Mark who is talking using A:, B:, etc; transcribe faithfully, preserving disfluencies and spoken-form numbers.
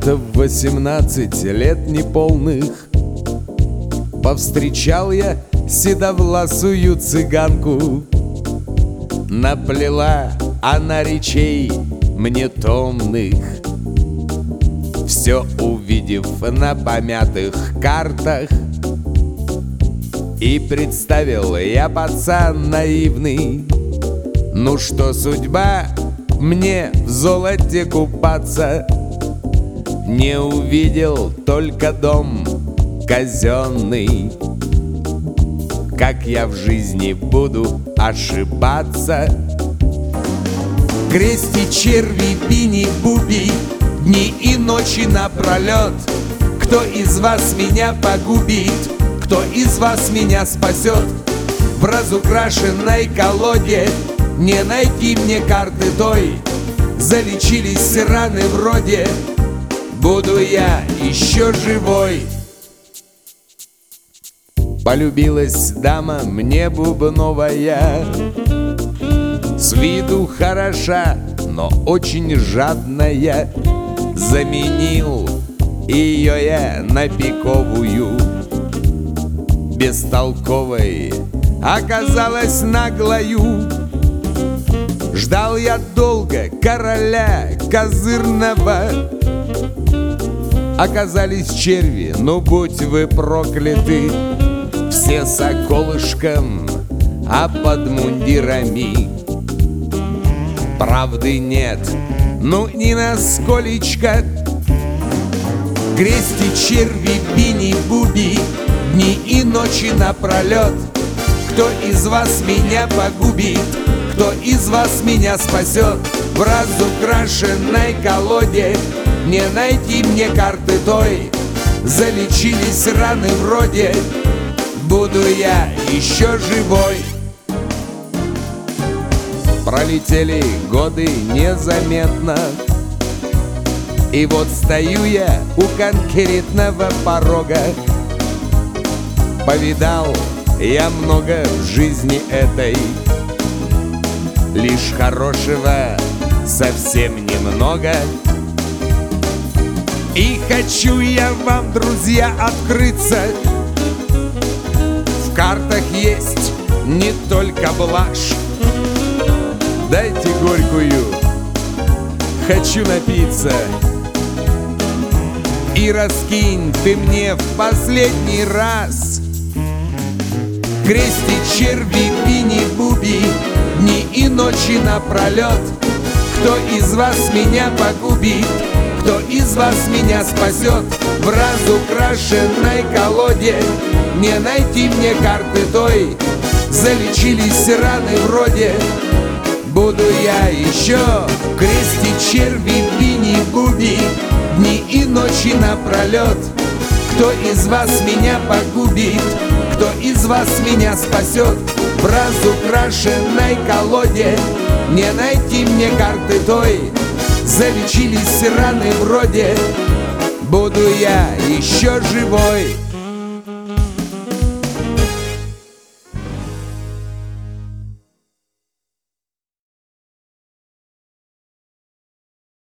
A: Как-то в восемнадцать лет неполных повстречал я седовласую цыганку. Наплела она речей мне томных, все увидев на помятых картах. И представил я, пацан наивный, ну что судьба, мне в золоте купаться. Не увидел только дом казенный. Как я в жизни буду ошибаться? Крести, черви, бини, буби, дни и ночи напролет. Кто из вас меня погубит? Кто из вас меня спасет? В разукрашенной колоде не найти мне карты той. Залечились раны вроде, буду я еще живой. Полюбилась дама мне бубновая, с виду хороша, но очень жадная. Заменил ее я на пиковую, бестолковой оказалась наглою. Ждал я долго короля козырного, оказались черви, ну будь вы прокляты. Все с околышком, а под мундирами правды нет, ну ни на сколечко. Крести, черви, бини, буби, дни и ночи напролет. Кто из вас меня погубит? Кто из вас меня спасет? В разукрашенной колоде не найти мне карты той. Залечились раны вроде, буду я еще живой. Пролетели годы незаметно, и вот стою я у конкретного порога. Повидал я много в жизни этой, лишь хорошего совсем немного. И хочу я вам, друзья, открыться: в картах есть не только блажь. Дайте горькую, хочу напиться. И раскинь ты мне в последний раз. Крести, черви, бини, буби, дни и ночи напролет. Кто из вас меня погубит? Кто из вас меня спасет? В разукрашенной колоде не найти мне карты той. Залечились раны вроде, буду я еще. Крести, черви, бини, буби, дни и ночи напролет. Кто из вас меня погубит? Кто из вас меня спасет? В разукрашенной колоде не найти мне карты той. Залечились раны вроде, буду я еще живой.